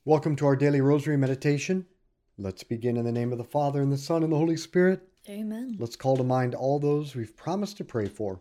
Welcome to our daily rosary meditation. Let's begin in the name of the Father, and the Son, and the Holy Spirit. Amen. Let's call to mind all those we've promised to pray for.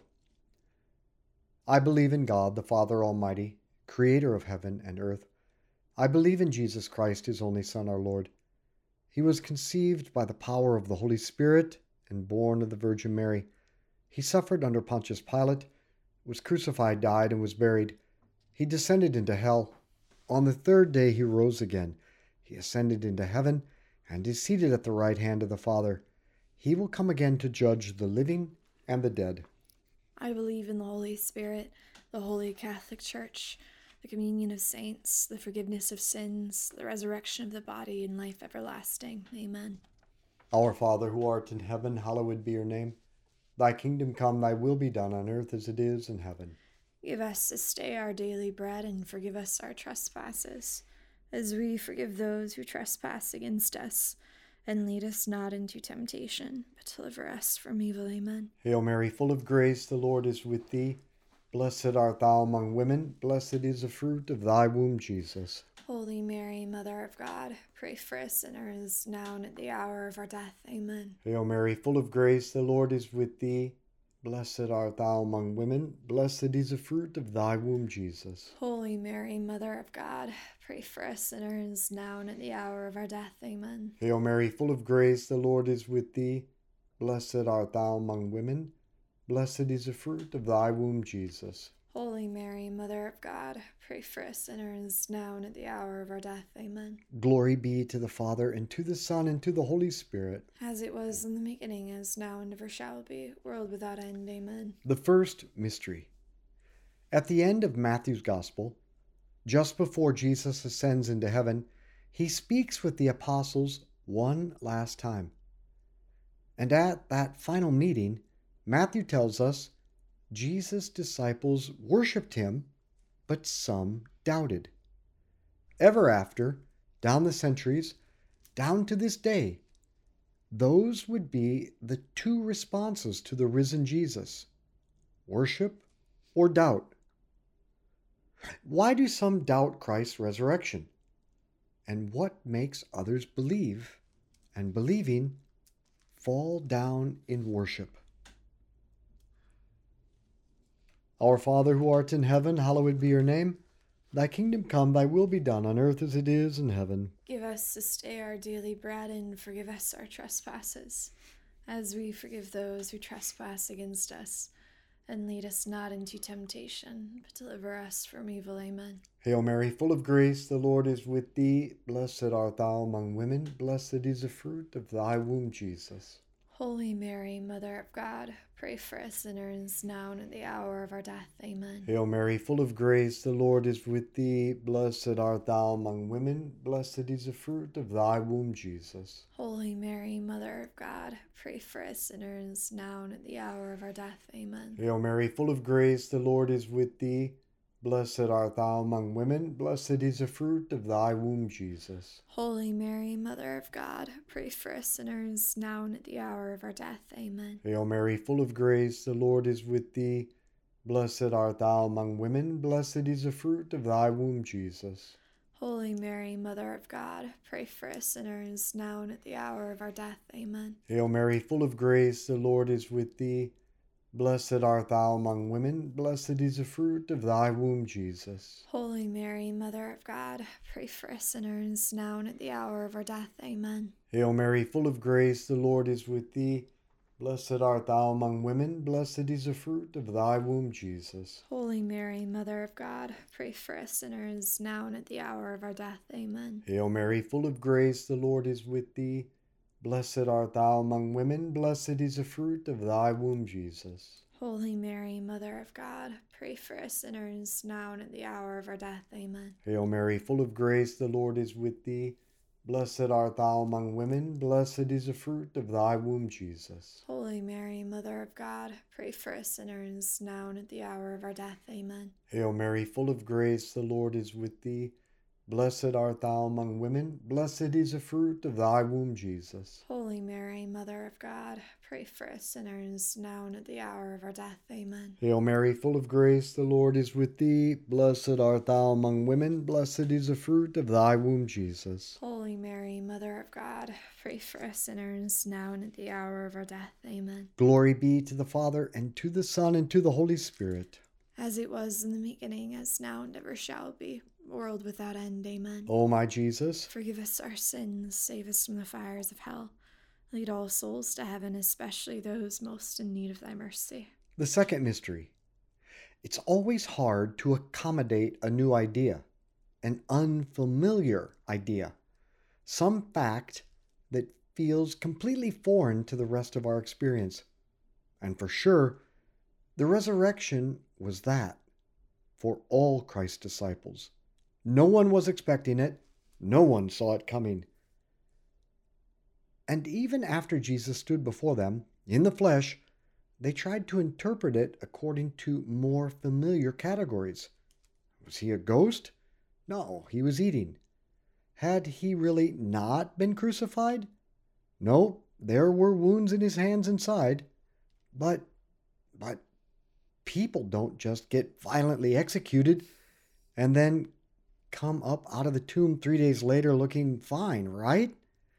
I believe in God, the Father Almighty, creator of heaven and earth. I believe in Jesus Christ, his only Son, our Lord. He was conceived by the power of the Holy Spirit and born of the Virgin Mary. He suffered under Pontius Pilate, was crucified, died, and was buried. He descended into hell. On the third day he rose again. He ascended into heaven and is seated at the right hand of the Father. He will come again to judge the living and the dead. I believe in the Holy Spirit, the Holy Catholic Church, the communion of saints, the forgiveness of sins, the resurrection of the body, and life everlasting. Amen. Our Father, who art in heaven, hallowed be your name. Thy kingdom come, thy will be done on earth as it is in heaven. Give us this day our daily bread, and forgive us our trespasses, as we forgive those who trespass against us. And lead us not into temptation, but deliver us from evil. Amen. Hail Mary, full of grace, the Lord is with thee. Blessed art thou among women, blessed is the fruit of thy womb, Jesus. Holy Mary, Mother of God, pray for us sinners, now and at the hour of our death. Amen. Hail Mary, full of grace, the Lord is with thee. Blessed art thou among women, blessed is the fruit of thy womb, Jesus. Holy Mary, Mother of God, pray for us sinners, now and at the hour of our death. Amen. Hail Mary, full of grace, the Lord is with thee. Blessed art thou among women, blessed is the fruit of thy womb, Jesus. Holy Mary, Mother of God, pray for us sinners, now and at the hour of our death. Amen. Glory be to the Father, and to the Son, and to the Holy Spirit. As it was in the beginning, as now, and ever shall be, world without end. Amen. The first mystery. At the end of Matthew's Gospel, just before Jesus ascends into heaven, he speaks with the apostles one last time. And at that final meeting, Matthew tells us Jesus' disciples worshiped him, but some doubted. Ever after, down the centuries, down to this day, those would be the two responses to the risen Jesus: worship or doubt. Why do some doubt Christ's resurrection? And what makes others believe, and believing, fall down in worship? Our Father, who art in heaven, hallowed be your name. Thy kingdom come, thy will be done on earth as it is in heaven. Give us this day our daily bread, and forgive us our trespasses, as we forgive those who trespass against us. And lead us not into temptation, but deliver us from evil. Amen. Hail Mary, full of grace, the Lord is with thee. Blessed art thou among women, blessed is the fruit of thy womb, Jesus. Holy Mary, Mother of God, pray for us sinners, now and at the hour of our death. Amen. Hail Mary, full of grace, the Lord is with thee. Blessed art thou among women, blessed is the fruit of thy womb, Jesus. Holy Mary, Mother of God, pray for us sinners, now and at the hour of our death. Amen. Hail Mary, full of grace, the Lord is with thee. Blessed art thou among women, blessed is the fruit of thy womb, Jesus. Holy Mary, Mother of God, pray for us sinners, now and at the hour of our death. Amen. Hail Mary, full of grace, the Lord is with thee. Blessed art thou among women, blessed is the fruit of thy womb, Jesus. Holy Mary, Mother of God, pray for us sinners, now and at the hour of our death. Amen. Hail Mary, full of grace, the Lord is with thee. Blessed art thou among women, blessed is the fruit of thy womb, Jesus. Holy Mary, Mother of God, pray for us sinners, now and at the hour of our death. Amen. Hail Mary, full of grace, the Lord is with thee. Blessed art thou among women, blessed is the fruit of thy womb, Jesus. Holy Mary, Mother of God, pray for us sinners, now and at the hour of our death. Amen. Hail Mary, full of grace, the Lord is with thee. Blessed art thou among women, blessed is the fruit of thy womb, Jesus. Holy Mary, Mother of God, pray for us sinners, now and at the hour of our death. Amen. Hail Mary, full of grace, the Lord is with thee. Blessed art thou among women, blessed is the fruit of thy womb, Jesus. Holy Mary, Mother of God, pray for us sinners, now and at the hour of our death. Amen. Hail Mary, full of grace, the Lord is with thee. Blessed art thou among women, blessed is the fruit of thy womb, Jesus. Holy Mary, Mother of God, pray for us sinners, now and at the hour of our death. Amen. Hail Mary, full of grace, the Lord is with thee. Blessed art thou among women, blessed is the fruit of thy womb, Jesus. Holy Mary, Mother of God, pray for us sinners, now and at the hour of our death. Amen. Glory be to the Father, and to the Son, and to the Holy Spirit. As it was in the beginning, as now and ever shall be, world without end. Amen. O my Jesus, forgive us our sins, save us from the fires of hell. Lead all souls to heaven, especially those most in need of thy mercy. the second mystery. It's always hard to accommodate a new idea, an unfamiliar idea, some fact that feels completely foreign to the rest of our experience. And for sure, the resurrection was that for all Christ's disciples. No one was expecting it. No one saw it coming. And even after Jesus stood before them in the flesh, they tried to interpret it according to more familiar categories. Was he a ghost? No, he was eating. Had he really not been crucified? No, there were wounds in his hands and side. But people don't just get violently executed and then come up out of the tomb 3 days later looking fine, right?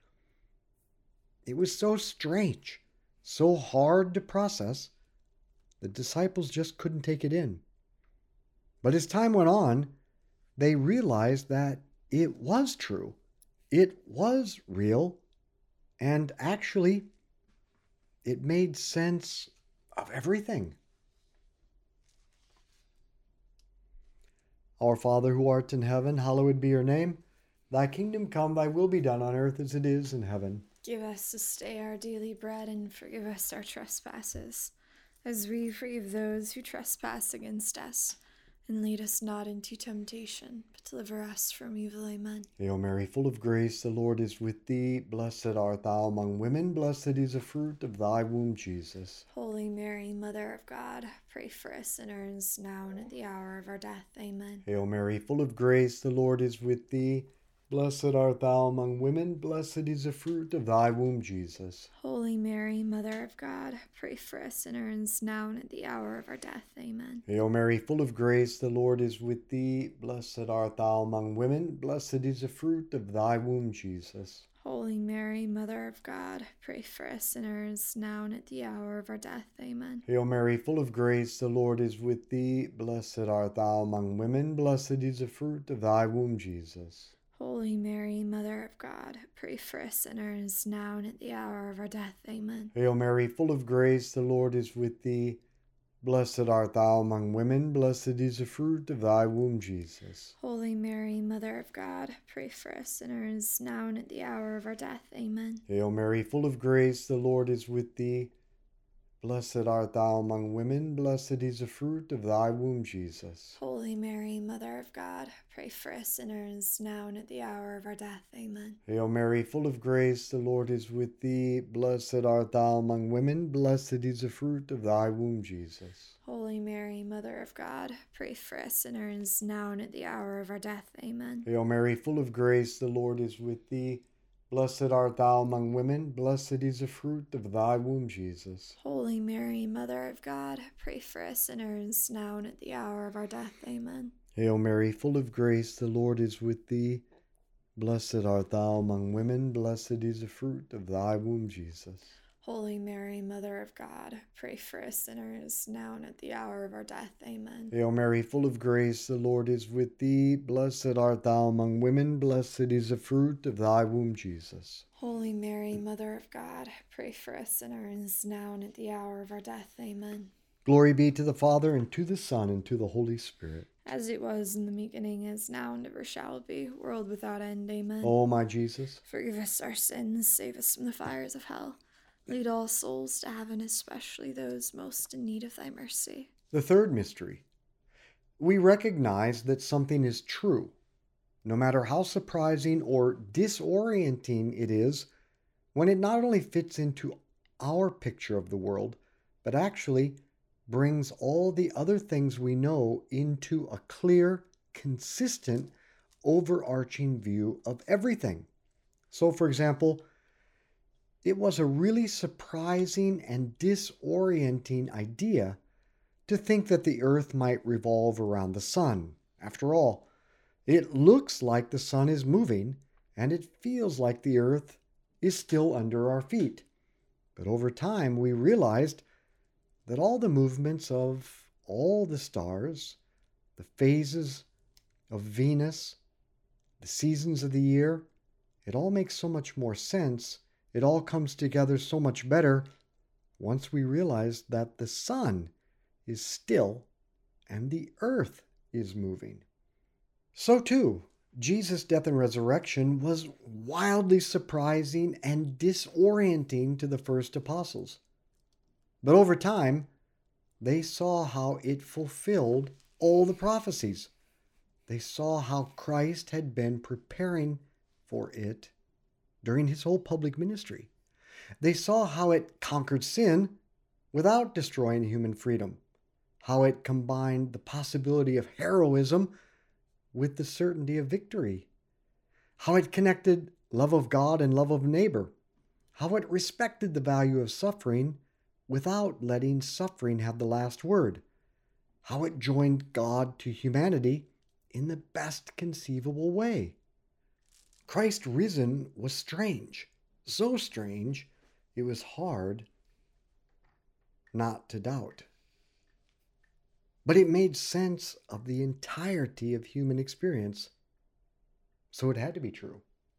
It was so strange, so hard to process. The disciples just couldn't take it in. But as time went on, they realized that it was true. It was real. And actually, it made sense of everything. Our Father who art in heaven, hallowed be your name. Thy kingdom come, thy will be done on earth as it is in heaven. Give us this day our daily bread, and forgive us our trespasses, as we forgive those who trespass against us. And lead us not into temptation, but deliver us from evil. Amen. Hail Mary, full of grace, the Lord is with thee. Blessed art thou among women, blessed is the fruit of thy womb, Jesus. Holy Mary, Mother of God, pray for us sinners, now and at the hour of our death. Amen. Hail Mary, full of grace, the Lord is with thee. Blessed art thou among women, blessed is the fruit of thy womb, Jesus. Holy Mary, Mother of God, pray for us sinners, now and at the hour of our death. Amen. Hail Mary, full of grace, the Lord is with thee. Blessed art thou among women, blessed is the fruit of thy womb, Jesus. Holy Mary, Mother of God, pray for us sinners, now and at the hour of our death. Amen. Hail Mary, full of grace, the Lord is with thee. Blessed art thou among women, blessed is the fruit of thy womb, Jesus. Holy Mary, Mother of God, pray for us sinners, now and at the hour of our death. Amen. Hail Mary, full of grace, the Lord is with thee. Blessed art thou among women, blessed is the fruit of thy womb, Jesus. Holy Mary, Mother of God, pray for us sinners, now and at the hour of our death. Amen. Hail Mary, full of grace, the Lord is with thee. Blessed art thou among women, blessed is the fruit of thy womb, Jesus. Holy Mary, Mother of God, pray for us sinners, now and at the hour of our death. Amen. Hail Mary, full of grace, the Lord is with thee. Blessed art thou among women, blessed is the fruit of thy womb, Jesus. Holy Mary, Mother of God, pray for us sinners, now and at the hour of our death. Amen. Hail Mary, full of grace, the Lord is with thee. Blessed art thou among women, blessed is the fruit of thy womb, Jesus. Holy Mary, Mother of God, pray for us sinners, now and at the hour of our death. Amen. Hail Mary, full of grace, the Lord is with thee. Blessed art thou among women, blessed is the fruit of thy womb, Jesus. Holy Mary, Mother of God, pray for us sinners, now and at the hour of our death. Amen. Hail Mary, full of grace, the Lord is with thee. Blessed art thou among women, blessed is the fruit of thy womb, Jesus. Holy Mary, Mother of God, pray for us sinners, now and at the hour of our death. Amen. Glory be to the Father, and to the Son, and to the Holy Spirit. As it was in the beginning, is now, and ever shall be, world without end. Amen. O my Jesus, forgive us our sins, save us from the fires of hell. Lead all souls to heaven, especially those most in need of thy mercy. the third mystery. We recognize that something is true, no matter how surprising or disorienting it is, when it not only fits into our picture of the world, but actually brings all the other things we know into a clear, consistent, overarching view of everything. So, for example, it was a really surprising and disorienting idea to think that the earth might revolve around the sun. After all, it looks like the sun is moving, and it feels like the earth is still under our feet. But over time, we realized that all the movements of all the stars, the phases of Venus, the seasons of the year, it all makes so much more sense. It all comes together so much better once we realize that the sun is still and the earth is moving. So too, Jesus' death and resurrection was wildly surprising and disorienting to the first apostles. But over time, they saw how it fulfilled all the prophecies. They saw how Christ had been preparing for it during his whole public ministry. They saw how it conquered sin without destroying human freedom, how it combined the possibility of heroism with the certainty of victory, how it connected love of God and love of neighbor, how it respected the value of suffering without letting suffering have the last word, how it joined God to humanity in the best conceivable way. Christ risen was strange, so strange it was hard not to doubt. But it made sense of the entirety of human experience, so it had to be true.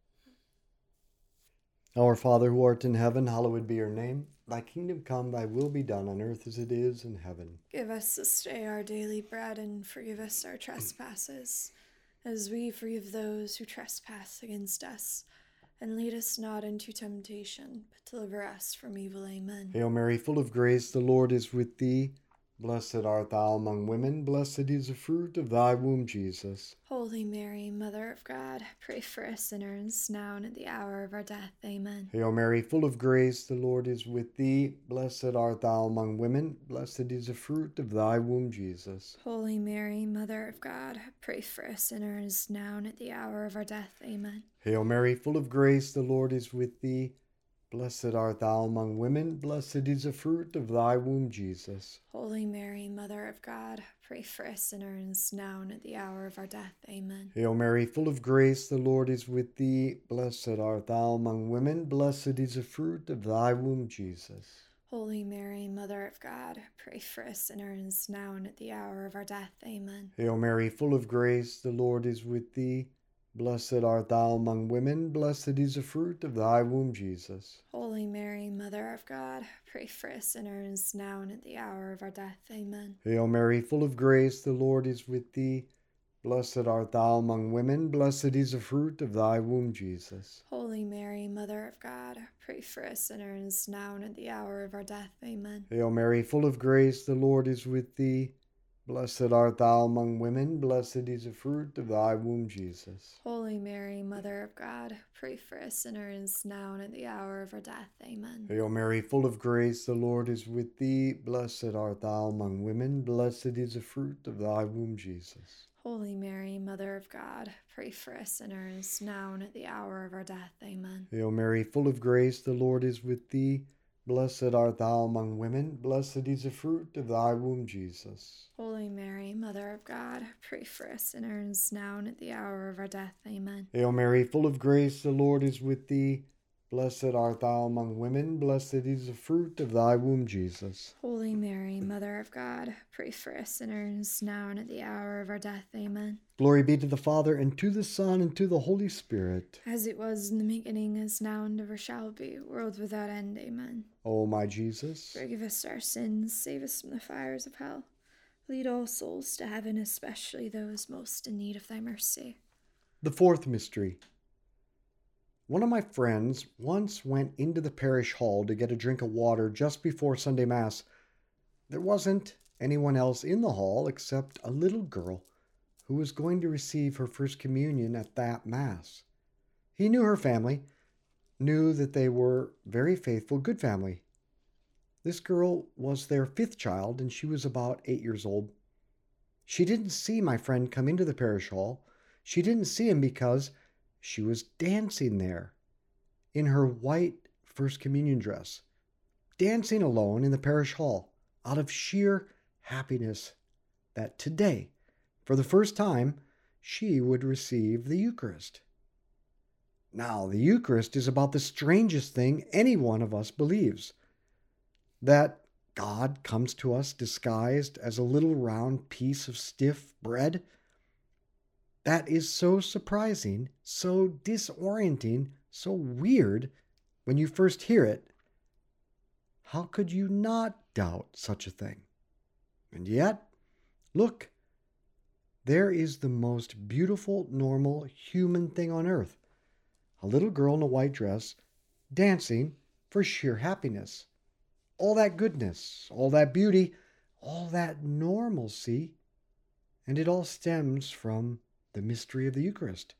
Our Father who art in heaven, hallowed be your name. Thy kingdom come, thy will be done on earth as it is in heaven. Give us this day our daily bread, and forgive us our trespasses, as we forgive those who trespass against us. And lead us not into temptation, but deliver us from evil. Amen. Hail Mary, full of grace, the Lord is with thee. Blessed art thou among women, blessed is the fruit of thy womb, Jesus. Holy Mary, Mother of God, pray for us sinners, now and at the hour of our death. Amen. Hail Mary, full of grace, the Lord is with thee. Blessed art thou among women, blessed is the fruit of thy womb, Jesus. Holy Mary, Mother of God, pray for us sinners, now and at the hour of our death. Amen. Hail Mary, full of grace, the Lord is with thee. Blessed art thou among women, blessed is the fruit of thy womb, Jesus. Holy Mary, Mother of God, pray for us sinners, now and at the hour of our death. Amen. Hail Mary, full of grace, the Lord is with thee. Blessed art thou among women, blessed is the fruit of thy womb, Jesus. Holy Mary, Mother of God, pray for us sinners, now and at the hour of our death. Amen. Hail Mary, full of grace, the Lord is with thee. Blessed art thou among women, blessed is the fruit of thy womb, Jesus. Holy Mary, Mother of God, pray for us sinners, now and at the hour of our death. Amen. Hail Mary, full of grace, the Lord is with thee. Blessed art thou among women, blessed is the fruit of thy womb, Jesus. Holy Mary, Mother of God, pray for us sinners, now and at the hour of our death. Amen. Hail Mary, full of grace, the Lord is with thee. Blessed art thou among women, blessed is the fruit of thy womb, Jesus. Holy Mary, Mother of God, pray for us sinners, now and at the hour of our death. Amen. Hail Mary, full of grace, the Lord is with thee. Blessed art thou among women, blessed is the fruit of thy womb, Jesus. Holy Mary, Mother of God, pray for us sinners, now and at the hour of our death. Amen. Hail Mary, full of grace, the Lord is with thee. Blessed art thou among women, blessed is the fruit of thy womb, Jesus. Holy Mary, Mother of God, pray for us sinners, now and at the hour of our death. Amen. Hail Mary, full of grace, the Lord is with thee. Blessed art thou among women, blessed is the fruit of thy womb, Jesus. Holy Mary, Mother of God, pray for us sinners, now and at the hour of our death. Amen. Glory be to the Father, and to the Son, and to the Holy Spirit. As it was in the beginning, is now, and ever shall be, world without end. Amen. O my Jesus, forgive us our sins, save us from the fires of hell. Lead all souls to heaven, especially those most in need of thy mercy. The fourth mystery. One of my friends once went into the parish hall to get a drink of water just before Sunday Mass. There wasn't anyone else in the hall except a little girl who was going to receive her first communion at that Mass. He knew her family, knew that they were very faithful, good family. This girl was their fifth child, and she was about 8 years old. She didn't see my friend come into the parish hall. She didn't see him because she was dancing there in her white First Communion dress, dancing alone in the parish hall out of sheer happiness that today, for the first time, she would receive the Eucharist. Now, the Eucharist is about the strangest thing any one of us believes, that God comes to us disguised as a little round piece of stiff bread. That is so surprising, so disorienting, so weird when you first hear it. How could you not doubt such a thing? And yet, look, there is the most beautiful, normal, human thing on earth. A little girl in a white dress dancing for sheer happiness. All that goodness, all that beauty, all that normalcy, and it all stems from the mystery of the Eucharist.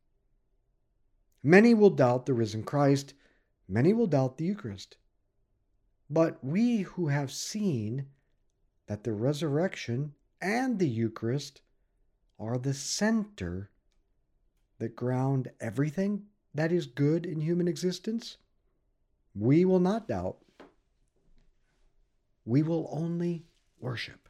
Many will doubt the risen Christ, many will doubt the Eucharist. But we who have seen that the resurrection and the Eucharist are the center that ground everything that is good in human existence, we will not doubt. We will only worship.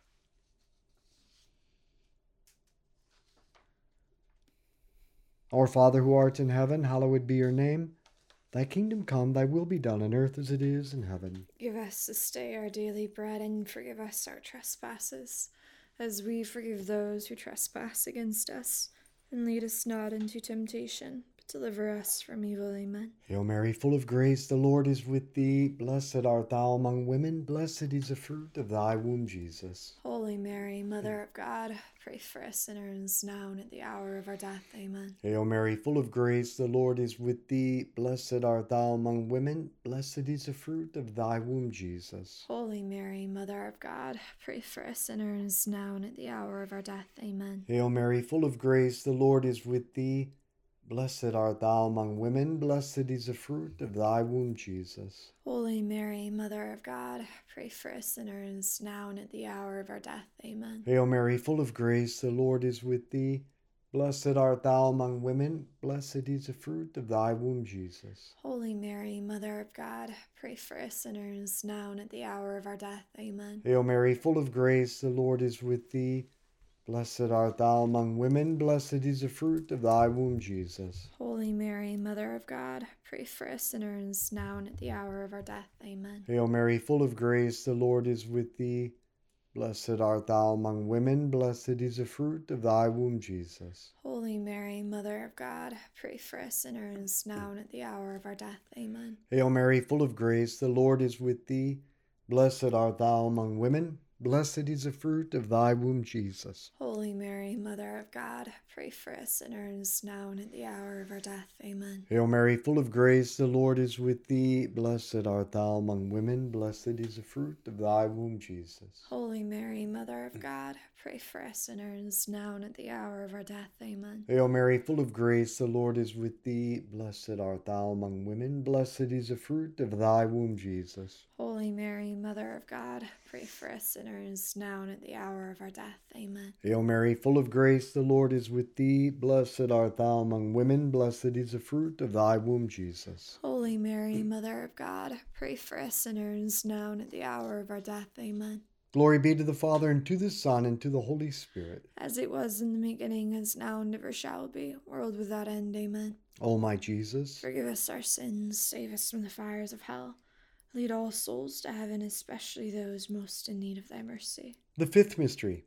Our Father who art in heaven, hallowed be your name. Thy kingdom come, thy will be done on earth as it is in heaven. Give us this day our daily bread, and forgive us our trespasses, as we forgive those who trespass against us. And lead us not into temptation, but deliver us from evil. Amen. Hail Mary, full of grace, the Lord is with thee. Blessed art thou among women, blessed is the fruit of thy womb, Jesus. Holy Mary, Mother of God, pray for us sinners, now and at the hour of our death. Amen. Hail Mary, full of grace, the Lord is with thee. Blessed art thou among women, blessed is the fruit of thy womb, Jesus. Holy Mary, Mother of God, pray for us sinners, now and at the hour of our death. Amen. Hail Mary, full of grace, the Lord is with thee. Blessed art thou among women, blessed is the fruit of thy womb, Jesus. Holy Mary, Mother of God, pray for us sinners, now and at the hour of our death. Amen. Hail Mary, full of grace, the Lord is with thee. Blessed art thou among women, blessed is the fruit of thy womb, Jesus. Holy Mary, Mother of God, pray for us sinners, now and at the hour of our death. Amen. Hail Mary, full of grace, the Lord is with thee. Blessed art thou among women, blessed is the fruit of thy womb, Jesus. Holy Mary, Mother of God, pray for us sinners, now and at the hour of our death. Amen. Hail Mary, full of grace, the Lord is with thee. Blessed art thou among women, blessed is the fruit of thy womb, Jesus. Holy Mary, Mother of God, pray for us sinners, now and at the hour of our death. Amen. Hail Mary, full of grace, the Lord is with thee. Blessed art thou among women, blessed is the fruit of thy womb, Jesus. Holy Mary, Mother of God, pray for us sinners, now and at the hour of our death. Amen. Hail Mary, full of grace, the Lord is with thee. Blessed art thou among women, blessed is the fruit of thy womb, Jesus. Holy Mary, Mother of God, pray for us sinners, now and at the hour of our death. Amen. Hail Mary, full of grace, the Lord is with thee. Blessed art thou among women, blessed is the fruit of thy womb, Jesus. Holy Mary, Mother of God, pray for us sinners, now and at the hour of our death. Amen. Hail Mary, full of grace, the Lord is with thee. Blessed art thou among women, blessed is the fruit of thy womb, Jesus. Holy Mary, Mother of God, pray for us sinners, now and at the hour of our death. Amen. Glory be to the Father, and to the Son, and to the Holy Spirit. As it was in the beginning, is now, and ever shall be, world without end. Amen. O my Jesus, Forgive us our sins, save us from the fires of hell. Lead all souls to heaven, especially those most in need of thy mercy. the fifth mystery.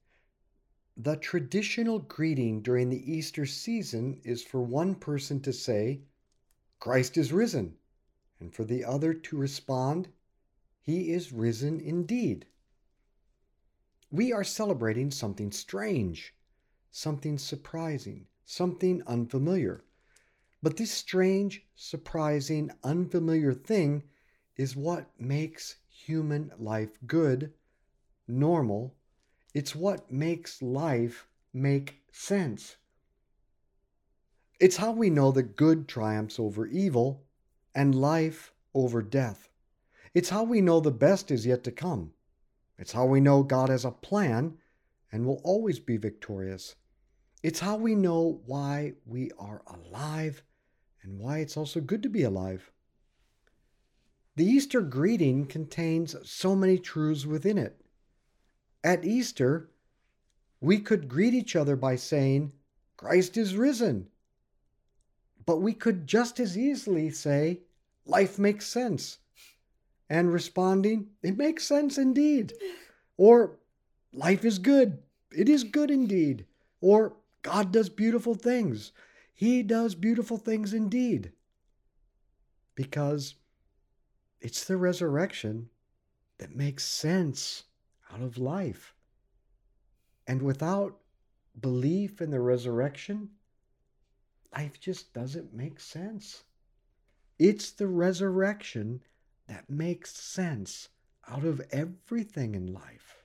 The traditional greeting during the Easter season is for one person to say, Christ is risen, and for the other to respond, He is risen indeed. We are celebrating something strange, something surprising, something unfamiliar. But this strange, surprising, unfamiliar thing is what makes human life good, normal. It's what makes life make sense. It's how we know that good triumphs over evil and life over death. It's how we know the best is yet to come. It's how we know God has a plan and will always be victorious. It's how we know why we are alive and why it's also good to be alive. The Easter greeting contains so many truths within it. At Easter, we could greet each other by saying, Christ is risen. But we could just as easily say, life makes sense. And responding, it makes sense indeed. Or, life is good. It is good indeed. Or, God does beautiful things. He does beautiful things indeed. Because it's the resurrection that makes sense out of life. And without belief in the resurrection, life just doesn't make sense. It's the resurrection that makes sense out of everything in life.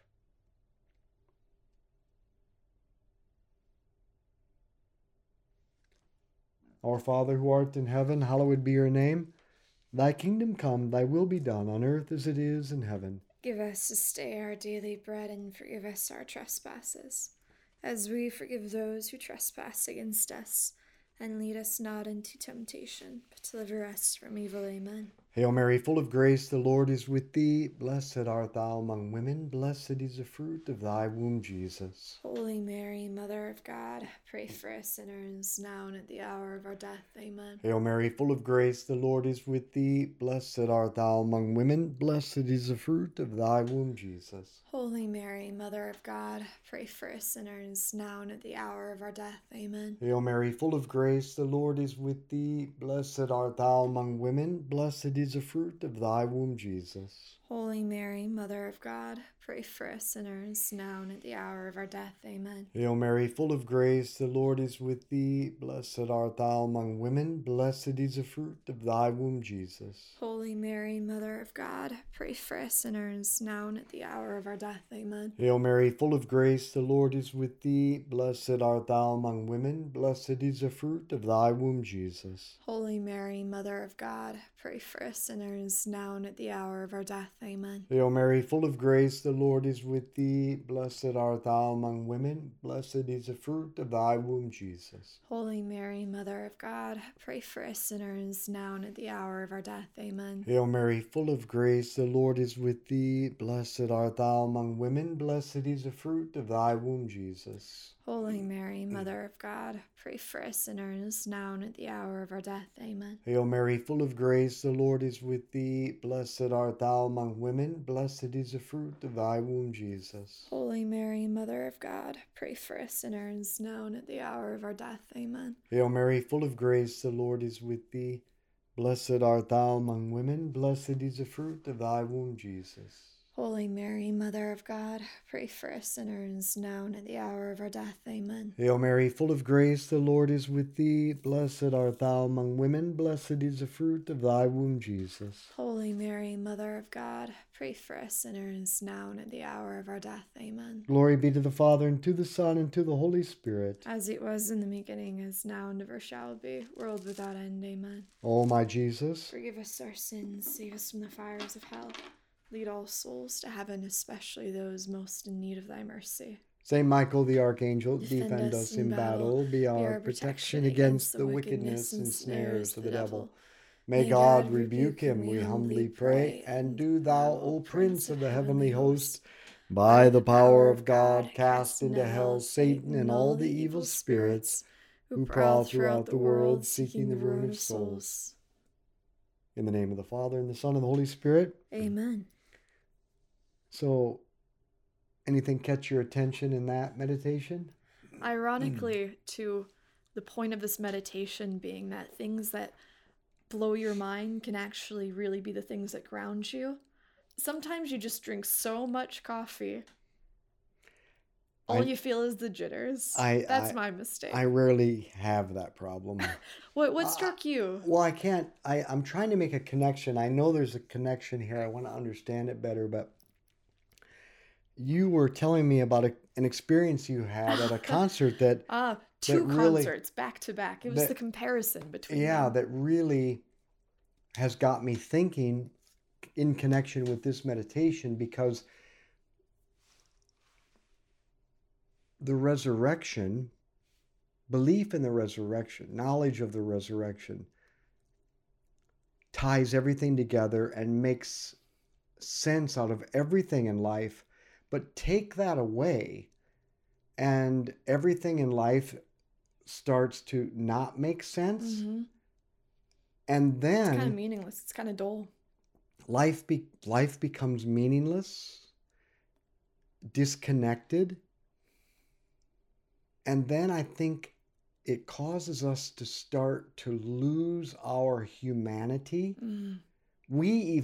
Our Father who art in heaven, hallowed be your name. Thy kingdom come, thy will be done on earth as it is in heaven. Give us this day our daily bread, and forgive us our trespasses, as we forgive those who trespass against us. And lead us not into temptation, but deliver us from evil. Amen. Hail Mary, full of grace, the Lord is with thee. Blessed art thou among women. Blessed is the fruit of thy womb, Jesus. Holy Mary, Mother of God, pray for us sinners, now and at the hour of our death. Amen. Hail Mary, full of grace, the Lord is with thee. Blessed art thou among women. Blessed is the fruit of thy womb, Jesus. Holy Mary, Mother of God, pray for us sinners, now and at the hour of our death. Amen. Hail Mary, full of grace, the Lord is with thee. Blessed art thou among women. Blessed is the fruit of thy womb, Jesus. Holy Mary, Mother of God, pray for us sinners, now and at the hour of our death. Amen. Hail Mary, full of grace, the Lord is with thee. Blessed art thou among women. Blessed is the fruit of thy womb, Jesus. Holy Mary, Mother of God, pray for us sinners, now and at the hour of our death. Amen. Hail Mary, full of grace, the Lord is with thee. Blessed art thou among women. Blessed is the fruit of thy womb, Jesus. Holy Mary, Mother of God, pray for us sinners, now and at the hour of our death. Amen. Hail Mary, full of grace, the Lord is with thee. Blessed art thou among women. Blessed is the fruit of thy womb, Jesus. Holy Mary, Mother of God, pray for us sinners, now and at the hour of our death. Amen. Hail Mary, full of grace, the Lord is with thee. Blessed art thou among women. Blessed is the fruit of thy womb, Jesus. Holy Mary, Mother of God, pray for us sinners, now and at the hour of our death. Amen. Hail Mary, full of grace, the Lord is with thee. Blessed art thou among women. Blessed is the fruit of thy womb, Jesus. Holy Mary, Mother of God, pray for us sinners, now and at the hour of our death. Amen. Hail Mary, full of grace, the Lord is with thee. Blessed art thou among women. Blessed is the fruit of thy womb, Jesus. Holy Mary, Mother of God, pray for us sinners, now and at the hour of our death. Amen. Hail Mary, full of grace, the Lord is with thee. Blessed art thou among women. Blessed is the fruit of thy womb, Jesus. Holy Mary, Mother of God, pray for us sinners, now and at the hour of our death. Amen. Glory be to the Father, and to the Son, and to the Holy Spirit. As it was in the beginning, is now, and ever shall be, world without end. Amen. O my Jesus, Forgive us our sins, save us from the fires of hell. Lead all souls to heaven, especially those most in need of thy mercy. Saint Michael the Archangel, Defend defend us us in in battle. Be our protection against the wickedness and snares of the devil. May God rebuke him, we humbly pray. And do thou, O Prince of the heavenly host, by the power of God, cast into hell Satan and all the evil spirits who prowl throughout the world, seeking the ruin of souls. In the name of the Father, and the Son, and the Holy Spirit. Amen. So, anything catch your attention in that meditation? Ironically, to the point of this meditation being that things that blow your mind can actually really be the things that ground you. Sometimes you just drink so much coffee, all you feel is the jitters. That's my mistake. I rarely have that problem. What struck you? Well, I can't. I'm trying to make a connection. I know there's a connection here. I want to understand it better, but you were telling me about an experience you had at a concert that two that really, concerts back to back. It was the comparison between them. That really has got me thinking in connection with this meditation, because the resurrection belief in the resurrection, knowledge of the resurrection, ties everything together and makes sense out of everything in life. But take that away, and everything in life starts to not make sense. Mm-hmm. And then It's kind of meaningless. It's kind of dull. life becomes meaningless, disconnected. And then I think it causes us to start to lose our humanity. We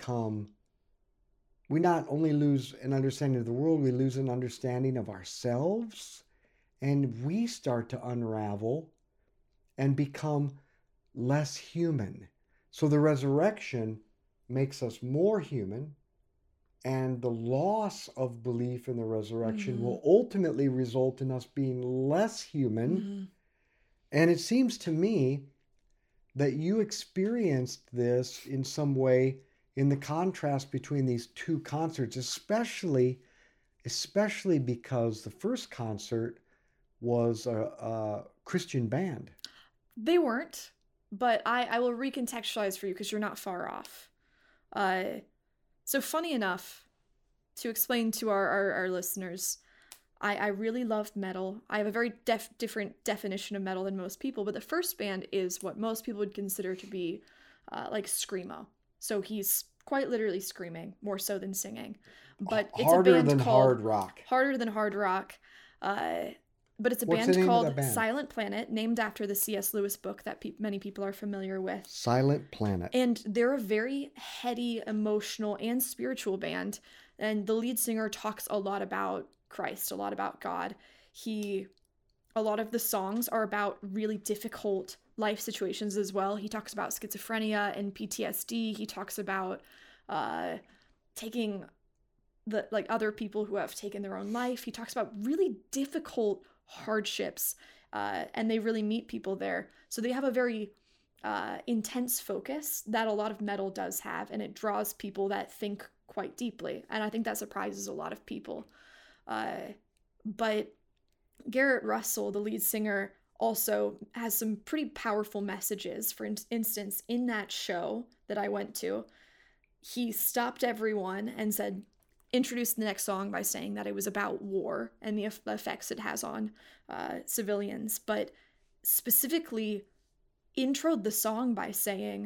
not only lose an understanding of the world, we lose an understanding of ourselves, and we start to unravel and become less human. So the resurrection makes us more human, and the loss of belief in the resurrection will ultimately result in us being less human. And it seems to me that you experienced this in some way in the contrast between these two concerts, especially because the first concert was a Christian band. They weren't, but I will recontextualize for you because you're not far off. So funny enough, to explain to our listeners, I really love metal. I have a very different definition of metal than most people, but the first band is what most people would consider to be like screamo. So he's quite literally screaming, more so than singing. But it's Harder a band than called hard rock. Harder Than Hard Rock. But it's a What's the band name of called that band? Silent Planet, named after the C.S. Lewis book that many people are familiar with. Silent Planet. And they're a very heady, emotional, and spiritual band. And the lead singer talks a lot about Christ, a lot about God. A lot of the songs are about really difficult life situations as well. He talks about schizophrenia and PTSD. He talks about taking other people who have taken their own life. He talks about really difficult hardships, and they really meet people there. So they have a very intense focus that a lot of metal does have, and it draws people that think quite deeply. And I think that surprises a lot of people. But Garrett Russell, the lead singer, also has some pretty powerful messages. For instance, in that show that I went to, he stopped everyone and introduced the next song by saying that it was about war and the effects it has on civilians, but specifically introed the song by saying,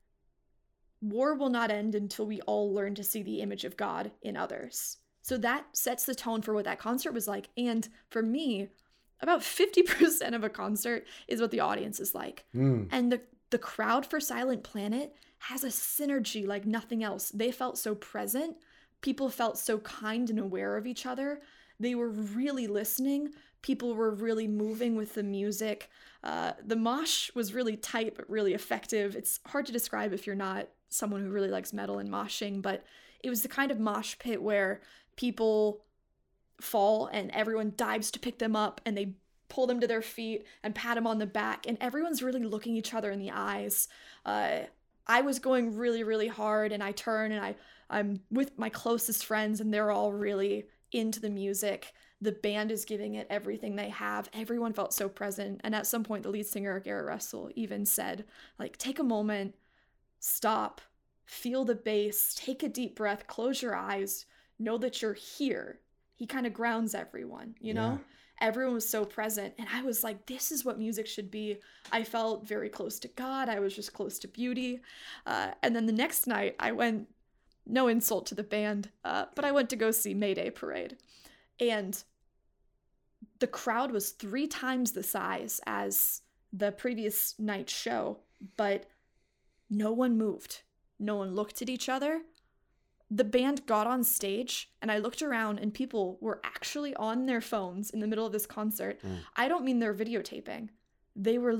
"War will not end until we all learn to see the image of God in others." So that sets the tone for what that concert was like. And for me, about 50% of a concert is what the audience is like. And the crowd for Silent Planet has a synergy like nothing else. They felt so present. People felt so kind and aware of each other. They were really listening. People were really moving with the music. The mosh was really tight, but really effective. It's hard to describe if you're not someone who really likes metal and moshing, but it was the kind of mosh pit where people fall and everyone dives to pick them up and they pull them to their feet and pat them on the back, and everyone's really looking each other in the eyes. I was going really, really hard, and I turn and I'm with my closest friends, and they're all really into the music. The band is giving it everything they have. Everyone felt so present. And at some point, the lead singer, Garrett Russell, even said, take a moment, stop, feel the bass, take a deep breath, close your eyes, know that you're here. He kind of grounds everyone, you know? Everyone was so present. And I was like, this is what music should be. I felt very close to God. I was just close to beauty. And then the next night I went, no insult to the band, but I went to go see Mayday Parade. And the crowd was 3 times the size as the previous night's show, but no one moved. No one looked at each other. The band got on stage, and I looked around, and people were actually on their phones in the middle of this concert. I don't mean they're videotaping. They were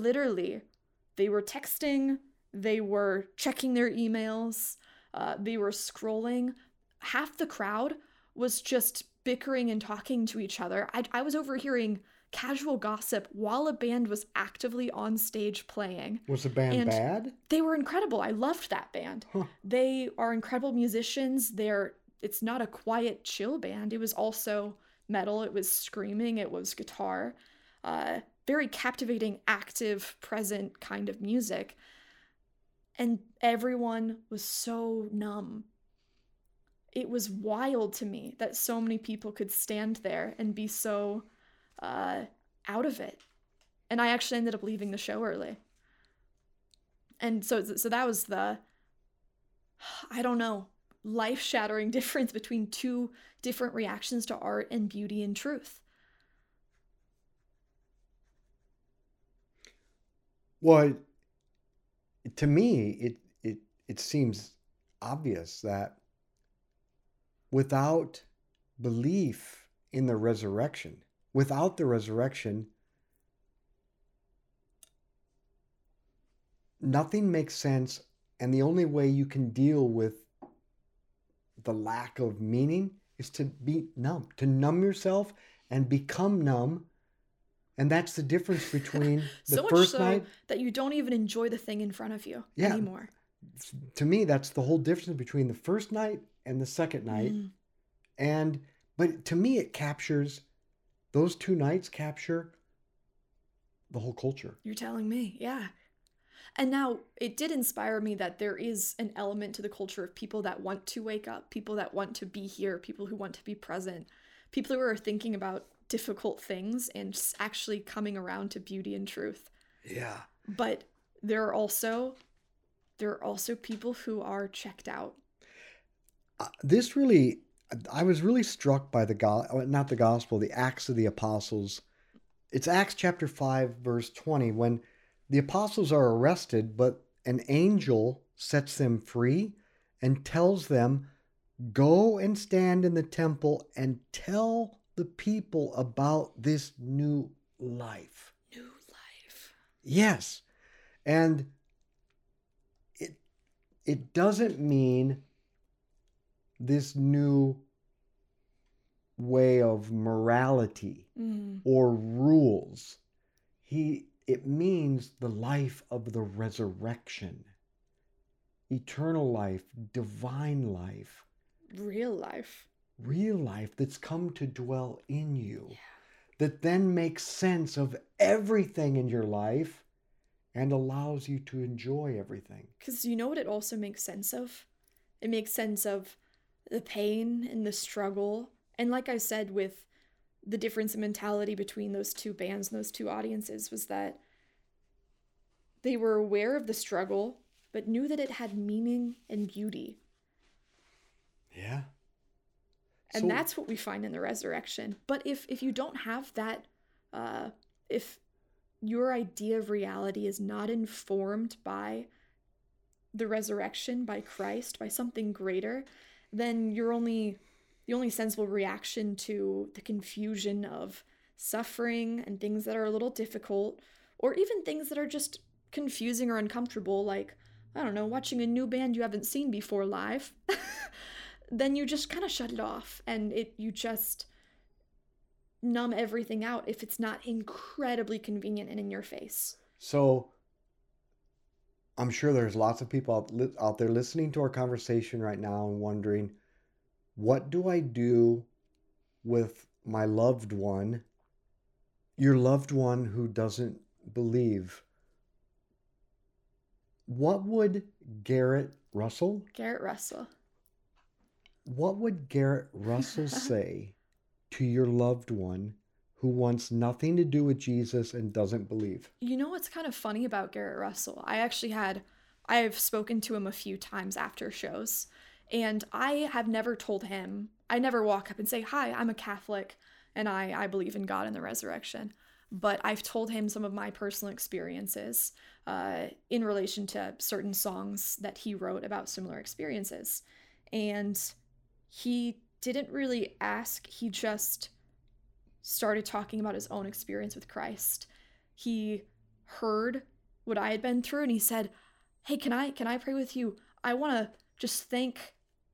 texting, they were checking their emails, they were scrolling. Half the crowd was just bickering and talking to each other. I was overhearing casual gossip while a band was actively on stage playing. Was the band bad? They were incredible. I loved that band. They are incredible musicians. It's not a quiet, chill band. It was also metal. It was screaming. It was guitar. very captivating, active, present kind of music. And everyone was so numb. It was wild to me that so many people could stand there and be so out of it. And I actually ended up leaving the show early. And so that was the, I don't know, life-shattering difference between two different reactions to art and beauty and truth. Well, to me, it seems obvious that without belief in the resurrection, without the resurrection, nothing makes sense. And the only way you can deal with the lack of meaning is to be numb, to numb yourself and become numb. And that's the difference between the so first much so night that you don't even enjoy the thing in front of you anymore. To me, that's the whole difference between the first night and the second night. But to me, it captures, those 2 nights capture the whole culture. You're telling me, yeah. And now it did inspire me that there is an element to the culture of people that want to wake up, people that want to be here, people who want to be present, people who are thinking about difficult things and actually coming around to beauty and truth. Yeah. But there are also people who are checked out. I was really struck by the Acts of the Apostles. It's Acts chapter 5, verse 20, when the apostles are arrested, but an angel sets them free and tells them, go and stand in the temple and tell the people about this new life. New life. Yes. And it doesn't mean this new way of morality or rules. It means the life of the resurrection, eternal life, divine life, real life that's come to dwell in you, that then makes sense of everything in your life and allows you to enjoy everything. Because you know what it also makes sense of? It makes sense of the pain and the struggle. And like I said, with the difference in mentality between those two bands and those two audiences, was that they were aware of the struggle, but knew that it had meaning and beauty. Yeah. And that's what we find in the resurrection. But if you don't have that, if your idea of reality is not informed by the resurrection, by Christ, by something greater, then the only sensible reaction to the confusion of suffering and things that are a little difficult, or even things that are just confusing or uncomfortable, like, I don't know, watching a new band you haven't seen before live, then you just kind of shut it off and you just numb everything out if it's not incredibly convenient and in your face. So I'm sure there's lots of people out there listening to our conversation right now and wondering, what do I do with my loved one, your loved one who doesn't believe? What would Garrett Russell say to your loved one who wants nothing to do with Jesus and doesn't believe? You know what's kind of funny about Garrett Russell? I've spoken to him a few times after shows, and I have never told him, I never walk up and say, hi, I'm a Catholic and I believe in God and the resurrection. But I've told him some of my personal experiences in relation to certain songs that he wrote about similar experiences. And he didn't really ask, he just started talking about his own experience with Christ. He heard what I had been through and he said, hey, can I pray with you? I want to just thank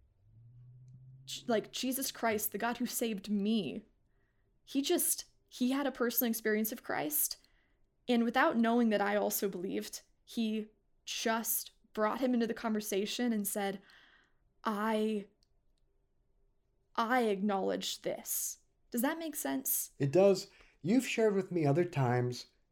Jesus Christ, the God who saved me. He had a personal experience of Christ, and without knowing that I also believed, he just brought him into the conversation and said, I acknowledge this. Does that make sense? It does. You've shared with me other times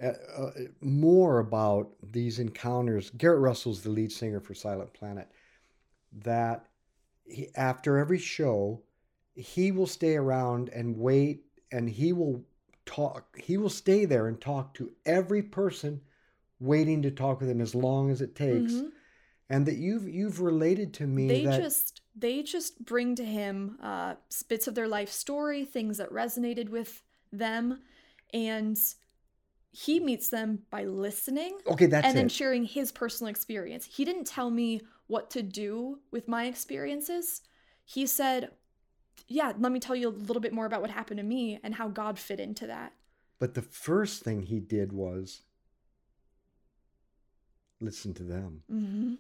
more about these encounters. Garrett Russell's the lead singer for Silent Planet. That after every show, he will stay around and wait, and he will talk. He will stay there and talk to every person waiting to talk with him as long as it takes. Mm-hmm. And that you've related to me they just bring to him bits of their life story, things that resonated with them, and he meets them by listening. Okay, that's and then it. Sharing his personal experience. He didn't tell me what to do with my experiences. He said, yeah, let me tell you a little bit more about what happened to me and how God fit into that. But the first thing he did was listen to them. Mm-hmm.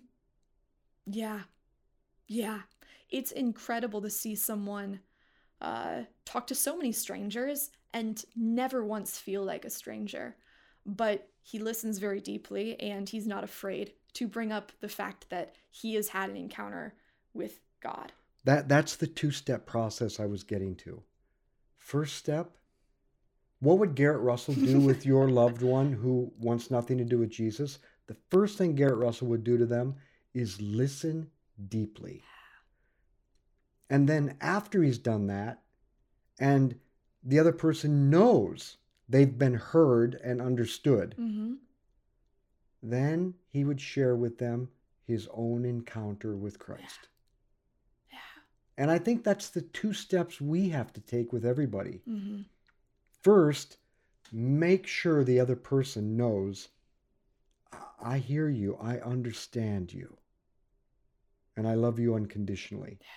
Yeah. It's incredible to see someone talk to so many strangers and never once feel like a stranger. But he listens very deeply, and he's not afraid to bring up the fact that he has had an encounter with God. That's the 2-step process I was getting to. First step, what would Garrett Russell do with your loved one who wants nothing to do with Jesus? The first thing Garrett Russell would do to them is listen deeply. And then after he's done that, and the other person knows they've been heard and understood, Mm-hmm. then he would share with them his own encounter with Christ. Yeah. And I think that's the 2 steps we have to take with everybody. Mm-hmm. First, make sure the other person knows, I hear you, I understand you, and I love you unconditionally. Yeah.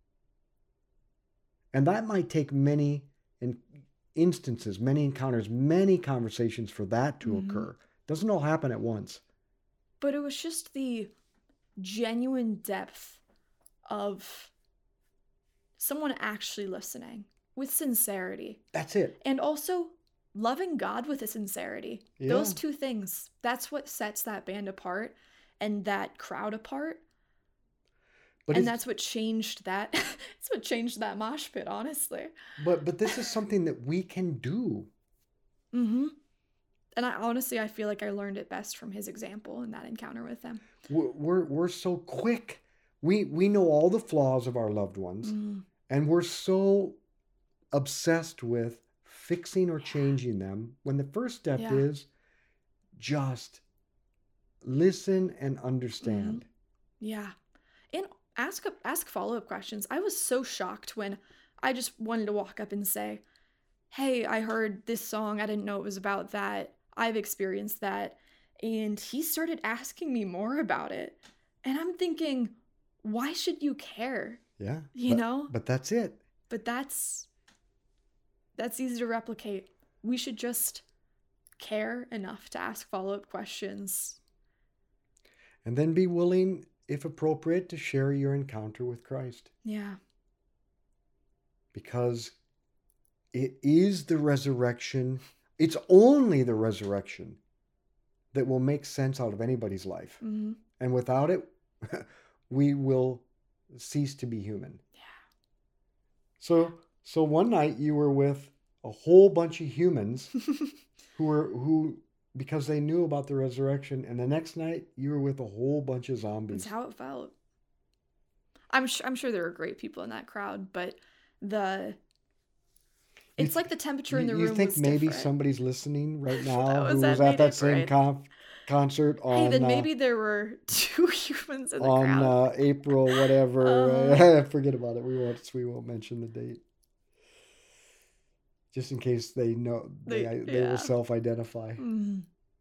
And that might take many instances, many encounters, many conversations for that to Mm-hmm. occur. Doesn't all happen at once. But it was just the genuine depth of someone actually listening with sincerity. That's it. And also loving God with a sincerity. Yeah. Those 2 things, that's what sets that band apart and that crowd apart. And that's what changed that. It's what changed that mosh pit, honestly. But this is something that we can do. Mm-hmm. And I feel like I learned it best from his example in that encounter with them. We're so quick. We know all the flaws of our loved ones, and we're so obsessed with fixing or changing them, when the first step is just listen and understand. Yeah. And ask follow-up questions. I was so shocked when I just wanted to walk up and say, hey, I heard this song. I didn't know it was about that. I've experienced that. And he started asking me more about it. And I'm thinking, why should you care? Yeah. You know? But that's it. But that's easy to replicate. We should just care enough to ask follow-up questions. And then be willing, if appropriate, to share your encounter with Christ. Yeah. Because it is the resurrection. It's only the resurrection that will make sense out of anybody's life. Mm-hmm. And without it, we will cease to be human. Yeah. So one night you were with a whole bunch of humans who because they knew about the resurrection, and the next night you were with a whole bunch of zombies. That's how it felt. I'm sure there were great people in that crowd, but it's like the temperature in the room was different. You think maybe somebody's listening right now who was at at that same concert on... Hey, then maybe there were 2 humans in the crowd. On April, whatever. Forget about it. We won't mention the date. Just in case they know, they will self-identify. Mm.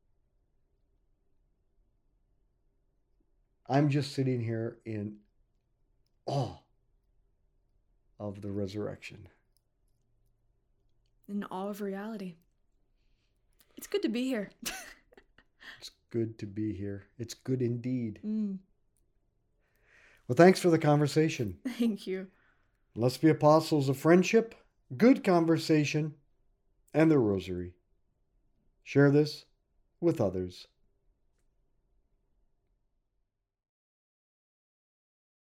I'm just sitting here in awe of the resurrection. In awe of reality. It's good to be here. It's good to be here. It's good indeed. Mm. Well, thanks for the conversation. Thank you. Let's be apostles of friendship, good conversation, and the rosary. Share this with others.